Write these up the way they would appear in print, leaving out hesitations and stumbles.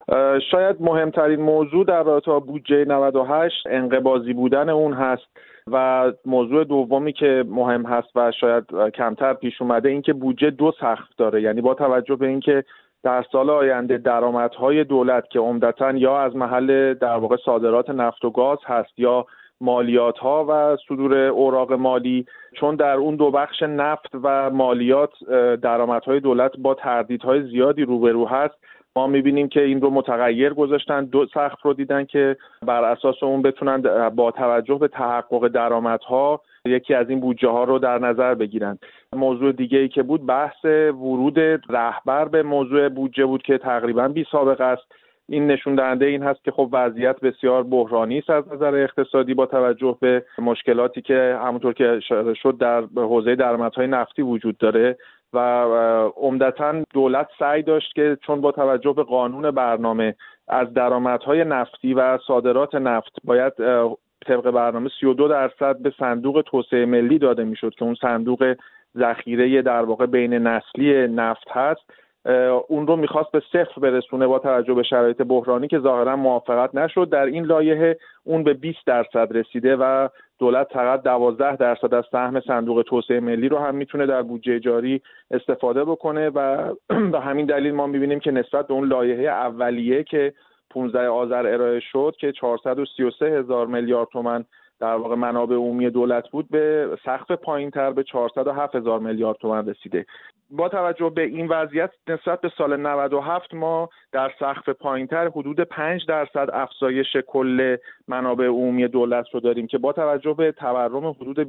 شاید مهمترین موضوع در رابطه با بودجه 98 انقباضی بودن اون هست و موضوع دومی که مهم هست و شاید کمتر پیش اومده این که بودجه دو سقف داره. یعنی با توجه به اینکه در سال آینده درآمدهای دولت که عمدتاً یا از محل در واقع صادرات نفت و گاز هست یا مالیات‌ها و صدور اوراق مالی، چون در اون دو بخش نفت و مالیات درآمدهای دولت با تردیدهای زیادی روبرو هست، ما می‌بینیم که این رو متغیر گذاشتن، دو سقف رو دیدن که بر اساس اون بتونن با توجه به تحقق درآمدها یکی از این بودجه ها رو در نظر بگیرن. موضوع دیگه‌ای که بود بحث ورود رهبر به موضوع بودجه بود که تقریباً بی سابقه است. این نشون دهنده این هست که خب وضعیت بسیار بحرانی است از نظر اقتصادی با توجه به مشکلاتی که همونطور که اشاره شد در حوزه درآمدهای نفتی وجود داره و عمدتاً دولت سعی داشت که چون با توجه به قانون برنامه از درآمدهای نفتی و صادرات نفت باید طبق برنامه 32% به صندوق توسعه ملی داده میشد که اون صندوق ذخیره در واقع بین نسلی نفت هست، اون رو میخواست به صفر برسونه با توجه به شرایط بحرانی که ظاهرا موافقت نشد. در این لایحه اون به 20% رسیده و دولت فقط 12% از سهم صندوق توسعه ملی رو هم میتونه در بودجه جاری استفاده بکنه و به همین دلیل ما میبینیم که نسبت به اون لایحه اولیه که 15 آذر ارائه شد که 433,000 میلیارد تومان در واقع منابع عمومی دولت بود، به سقف پایین‌تر به 407,000 میلیارد تومان رسیده. با توجه به این وضعیت نسبت به سال 97 ما در سقف پایین‌تر حدود 5% افزایش کل منابع عمومی دولت رو داریم که با توجه به تورم حدود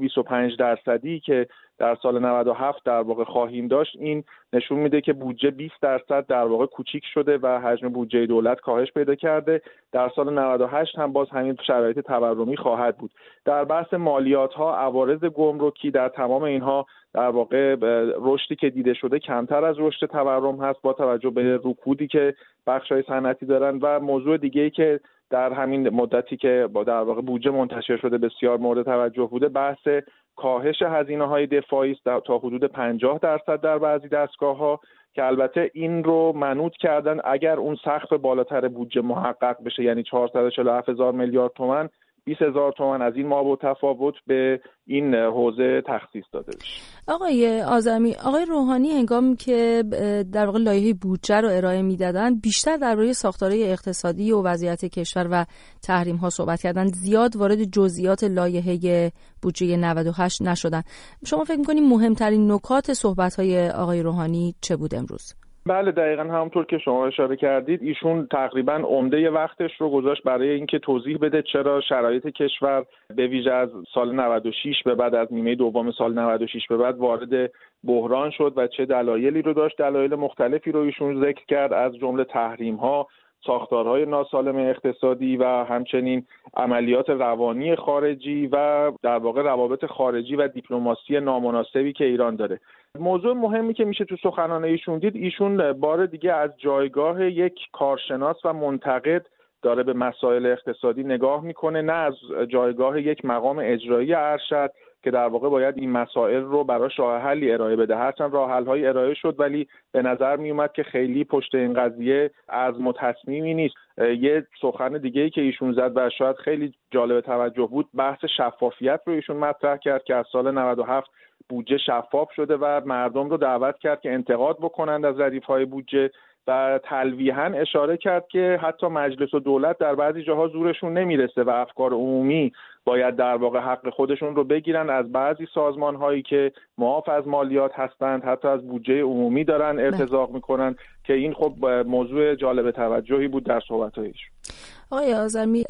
25% که در سال 97 در واقع خواهیم داشت، این نشون میده که بودجه 20% در واقع کوچیک شده و حجم بودجه دولت کاهش پیدا کرده. در سال 98 هم باز همین شرایط تورمی خواهد بود. در بحث مالیات ها، عوارض گمرکی، در تمام اینها در واقع رشدی که دیده شده کمتر از رشد تورم هست با توجه به رکودی که بخش‌های صنعتی دارن. و موضوع دیگه‌ای که در همین مدتی که با در واقع بودجه منتشر شده بسیار مورد توجه بوده بحث کاهش هزینه‌های دفاعی است تا حدود 50% در بعضی دستگاه‌ها که البته این رو منوط کردن اگر اون سقف بالاتر بودجه محقق بشه، یعنی 447,000 میلیارد تومان، 20,000 تومان از این ما تفاوت به این حوزه تخصیص داده بشه. آقای آذرمی، آقای روحانی هنگامی که در واقع لایحه بودجه رو ارائه میدادن بیشتر درباره ساختارهای اقتصادی و وضعیت کشور و تحریم ها صحبت کردن، زیاد وارد جزئیات لایحه بودجه 98 نشدن. شما فکر می‌کنید مهمترین نکات صحبت‌های آقای روحانی چه بود امروز؟ بله دقیقاً همونطور که شما اشاره کردید، ایشون تقریباً عمده وقتش رو گذاشت برای اینکه توضیح بده چرا شرایط کشور به ویژه از سال 96 به بعد، از نیمه دوم سال 96 به بعد وارد بحران شد و چه دلایلی رو داشت. دلایل مختلفی رو ایشون ذکر کرد، از جمله تحریم‌ها، ساختارهای ناسالم اقتصادی و همچنین عملیات روانی خارجی و در واقع روابط خارجی و دیپلماسی نامناسبی که ایران داره. موضوع مهمی که میشه تو سخنان ایشون دید، ایشون بار دیگه از جایگاه یک کارشناس و منتقد داره به مسائل اقتصادی نگاه میکنه، نه از جایگاه یک مقام اجرایی ارشد که در واقع باید این مسائل رو برای راه حلی ارائه بده. هرچند راه حل‌های ارائه شد ولی به نظر می اومد که خیلی پشت این قضیه عزم و تصمیمی نیست. یه سخن دیگه‌ای که ایشون زد و شاید خیلی جالب توجه بود، بحث شفافیت رو ایشون مطرح کرد که از سال 97 بودجه شفاف شده و مردم رو دعوت کرد که انتقاد بکنند از ردیف‌های بودجه و تلویحاً اشاره کرد که حتی مجلس و دولت در بعضی جاها زورشون نمیرسه و افکار عمومی باید در واقع حق خودشون رو بگیرن. از بعضی سازمان‌هایی که معاف از مالیات هستند حتی از بودجه عمومی دارن ارتزاق میکنن که این خب موضوع جالب توجهی بود در صحبت‌هایش. آقای آذرمی،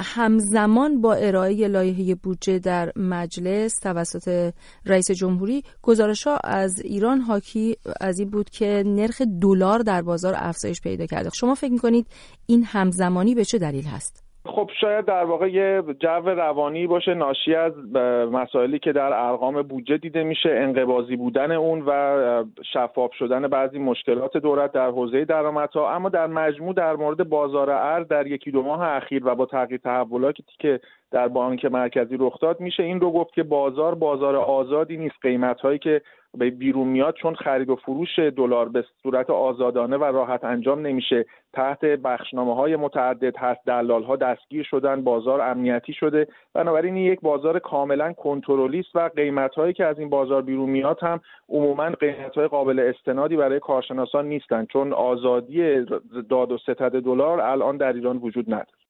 همزمان با ارائه لایحه بودجه در مجلس توسط رئیس جمهوری، گزارش‌ها از ایران حاکی از این بود که نرخ دلار در بازار افزایش پیدا کرده. شما فکر می‌کنید این همزمانی به چه دلیل هست؟ خب شاید در واقع یه جو روانی باشه ناشی از مسائلی که در ارقام بودجه دیده میشه، انقباضی بودن اون و شفاف شدن بعضی مشکلات دولت در حوزه درآمدها. اما در مجموع در مورد بازار ارز در یکی دو ماه اخیر و با تغییر تحولاتی که در بانک مرکزی رخ داد، میشه این رو گفت که بازار آزادی نیست. قیمت‌هایی که به بیرون میاد چون خرید و فروش دلار به صورت آزادانه و راحت انجام نمیشه، تحت بخشنامه‌های متعدد هست، دلال‌ها دستگیر شدن، بازار امنیتی شده، بنابراین یک بازار کاملا کنترلی است و قیمت‌هایی که از این بازار بیرون میاد هم عموما قیمت‌های قابل استنادی برای کارشناسان نیستن، چون آزادی داد و ستد دلار الان در ایران وجود نداره.